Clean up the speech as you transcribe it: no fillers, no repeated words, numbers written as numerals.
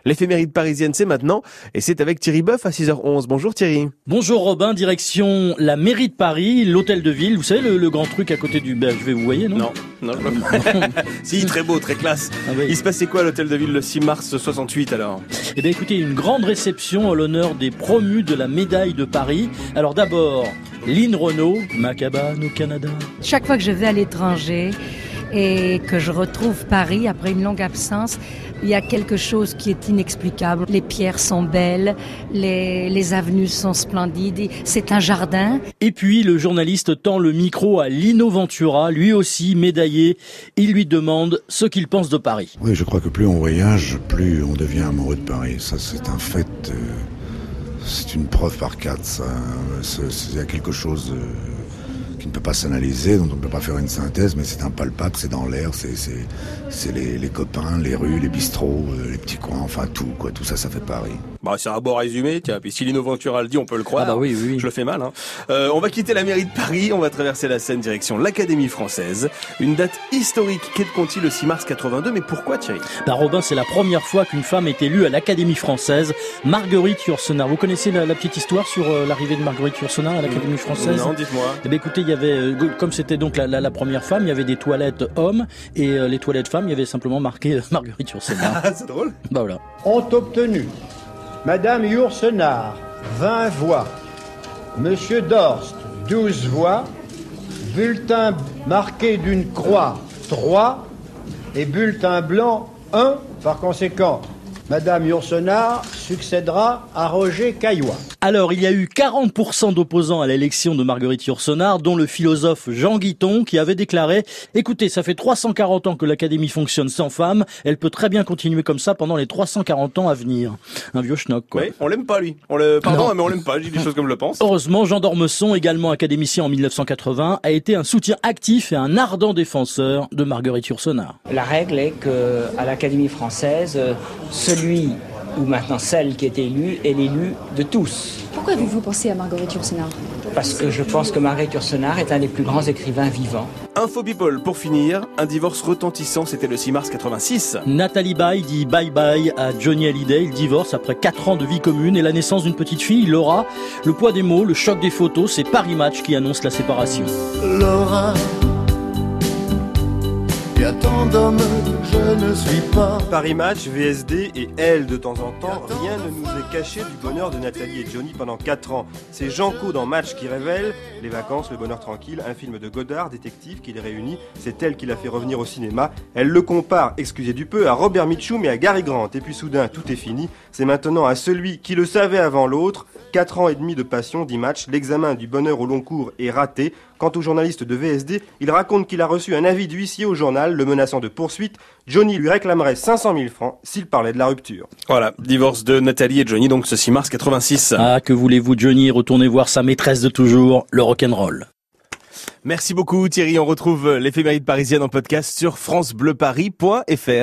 L'éphéméride parisienne, c'est maintenant, et c'est avec Thierry Boeuf à 6h11. Bonjour Thierry. Bonjour Robin, direction la mairie de Paris, l'hôtel de ville, vous savez le grand truc à côté du... je vais vous voyez, non? Non. Si, très beau, très classe. Ah oui. Il se passait quoi à l'hôtel de ville le 6 mars 68 alors? Eh bien écoutez, une grande réception en l'honneur des promus de la médaille de Paris. Alors d'abord, Lynn Renaud, ma cabane au Canada. Chaque fois que je vais à l'étranger et que je retrouve Paris après une longue absence, il y a quelque chose qui est inexplicable. Les pierres sont belles, les avenues sont splendides, c'est un jardin. Et puis le journaliste tend le micro à Lino Ventura, lui aussi médaillé. Il lui demande ce qu'il pense de Paris. Oui, je crois que plus on voyage, plus on devient amoureux de Paris. Ça, c'est un fait. C'est une preuve par 4. Il y a quelque chose qui ne peut pas s'analyser, dont on ne peut pas faire une synthèse, mais c'est impalpable, c'est dans l'air, c'est les copains, les rues, les bistrots, les petits coins, enfin tout, quoi. Tout ça, ça fait Paris. Bah, c'est un beau résumé, tiens. Puis si Lino Ventura le dit, on peut le croire. Ah bah oui. Je le fais mal, hein. On va quitter la mairie de Paris, on va traverser la Seine direction l'Académie française. Une date historique, Quai de Conti le 6 mars 82. Mais pourquoi, Thierry? Bah Robin, c'est la première fois qu'une femme est élue à l'Académie française. Marguerite Yourcenar. Vous connaissez la petite histoire sur l'arrivée de Marguerite Yourcenar à l'Académie française? Non, dites-moi. Eh bien, écoutez, il y avait, comme c'était donc la première femme, il y avait des toilettes hommes et les toilettes femmes, il y avait simplement marqué Marguerite Yourcenar. Ah, c'est drôle. Bah voilà. Ont obtenu Madame Yourcenar, 20 voix. Monsieur Dorst, 12 voix. Bulletin marqué d'une croix, 3. Et bulletin blanc, 1. Par conséquent, Madame Yourcenar succédera à Roger Caillois. Alors, il y a eu 40% d'opposants à l'élection de Marguerite Yourcenar, dont le philosophe Jean Guiton, qui avait déclaré « Écoutez, ça fait 340 ans que l'Académie fonctionne sans femmes, elle peut très bien continuer comme ça pendant les 340 ans à venir. » Un vieux schnock, quoi. Oui, on l'aime pas, lui. Pardon, mais on l'aime pas, je dis des choses comme je le pense. Heureusement, Jean d'Ormesson, également académicien en 1980, a été un soutien actif et un ardent défenseur de Marguerite Yourcenar. La règle est que à l'Académie française, celui ou maintenant celle qui est élue est l'élu de tous. Pourquoi avez-vous pensé à Marguerite Yourcenar? Parce que je pense que Marguerite Yourcenar est un des plus grands écrivains vivants. Info People, pour finir, un divorce retentissant, c'était le 6 mars 86. Nathalie Baye dit bye-bye à Johnny Hallyday. Il divorce après 4 ans de vie commune et la naissance d'une petite fille, Laura. Le poids des mots, le choc des photos, c'est Paris Match qui annonce la séparation. Laura, il y a tant d'hommes, je ne suis pas. Paris Match, VSD et elle de temps en temps, rien ne nous est caché du bonheur de Nathalie et Johnny pendant 4 ans. C'est Jean Cau dans Match qui révèle les vacances, le bonheur tranquille, un film de Godard, détective, qui les réunit. C'est elle qui l'a fait revenir au cinéma. Elle le compare, excusez du peu, à Robert Mitchum et à Gary Grant. Et puis soudain, tout est fini. C'est maintenant à celui qui le savait avant l'autre. 4 ans et demi de passion, dit Match. L'examen du bonheur au long cours est raté. Quant au journaliste de VSD, il raconte qu'il a reçu un avis d'huissier au journal, le menaçant de poursuite. Johnny lui réclamerait 500 000 francs s'il parlait de la rupture. Voilà, divorce de Nathalie et Johnny, donc ce 6 mars 86. Ah, que voulez-vous, Johnny? Retournez voir sa maîtresse de toujours, le rock'n'roll. Merci beaucoup Thierry, on retrouve l'éphéméride parisienne en podcast sur francebleuparis.fr.